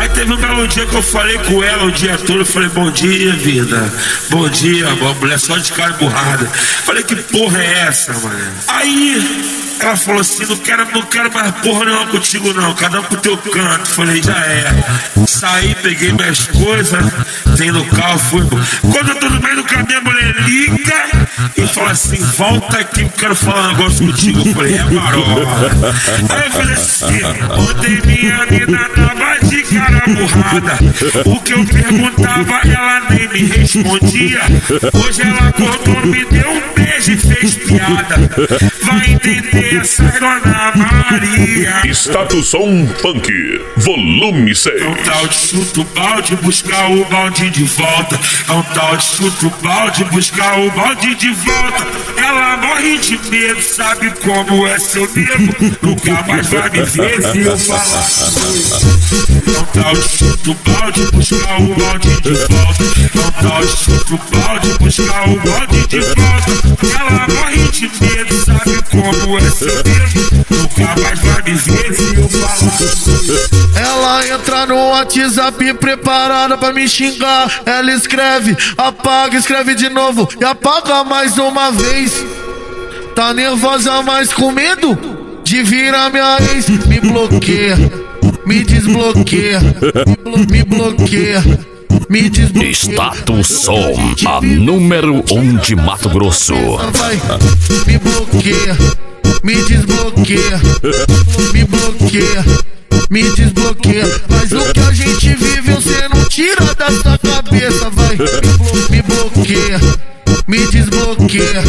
Aí teve um belo dia que eu falei com ela o dia todo. Eu falei, bom dia, vida. Bom dia, a mulher só de cara burrada. Falei, que porra é essa, mano? Aí ela falou assim, não quero mais porra nenhuma contigo não, cada um pro teu canto. Falei, já é. Saí, peguei minhas coisas, tem no carro, fui. Quando eu tô no meio do caminho, a mulher liga e fala assim, volta aqui, eu quero falar um negócio contigo. Eu falei, é marola. Aí eu falei assim, ontem minha vida tava de cara burrada. O que eu perguntava, ela nem me respondia. Hoje ela acordou, me deu um beijo e fez piada. Vai entender essa Dona Maria. Status Som Funk, volume 6. É um tal de chuta o balde, buscar o balde de volta. É um tal de chuta o balde, buscar o balde de volta. Ela morre de medo, sabe como é seu medo. Nunca mais vai me ver se eu falar. É um tal de chuta o balde, buscar o balde de volta. É um tal de chuta o balde, buscar o balde de volta. Ela morre de medo, sabe como é seu medo. Nunca mais vai me ver se eu falar. Ela entra no WhatsApp preparada pra me xingar. Ela escreve, apaga, escreve de novo e apaga mais uma vez. Tá nervosa, mas com medo de virar minha ex. Me bloqueia, me desbloqueia, me bloqueia, me desbloqueia. Status Som, a número 1 de Mato Grosso. Vai, me bloqueia, me desbloqueia, me bloqueia, me desbloqueia. Mas o que a gente vive você não tira da sua cabeça. Vai, me bloqueia, me desbloqueia.